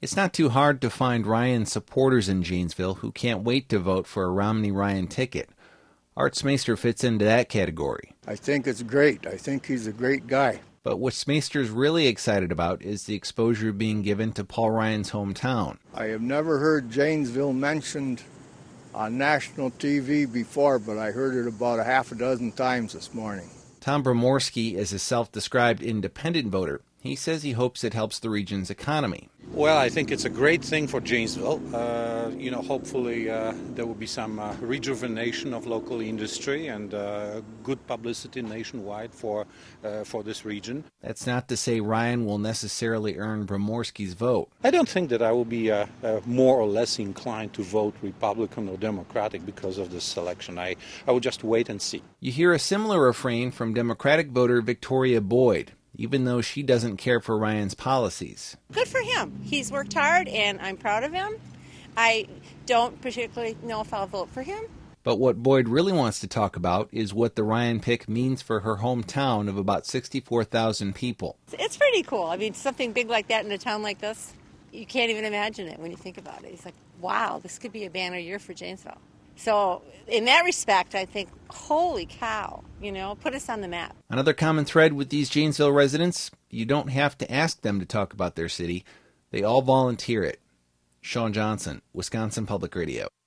It's not too hard to find Ryan supporters in Janesville who can't wait to vote for a Romney-Ryan ticket. Art Smaester fits into that category. I think it's great. I think he's a great guy. But what Smaester's really excited about is the exposure being given to Paul Ryan's hometown. I have never heard Janesville mentioned on national TV before, but I heard it about a half a dozen times this morning. Tom Bromorski is a self-described independent voter. He says he hopes it helps the region's economy. Well, I think it's a great thing for Janesville. Hopefully there will be some rejuvenation of local industry and good publicity nationwide for this region. That's not to say Ryan will necessarily earn Bromorski's vote. I don't think that I will be more or less inclined to vote Republican or Democratic because of this selection. I will just wait and see. You hear a similar refrain from Democratic voter Victoria Boyd, even though she doesn't care for Ryan's policies. Good for him. He's worked hard, and I'm proud of him. I don't particularly know if I'll vote for him. But what Boyd really wants to talk about is what the Ryan pick means for her hometown of about 64,000 people. It's pretty cool. I mean, something big like that in a town like this, you can't even imagine it when you think about it. It's like, wow, this could be a banner year for Janesville. So in that respect, I think, holy cow, put us on the map. Another common thread with these Janesville residents, you don't have to ask them to talk about their city. They all volunteer it. Sean Johnson, Wisconsin Public Radio.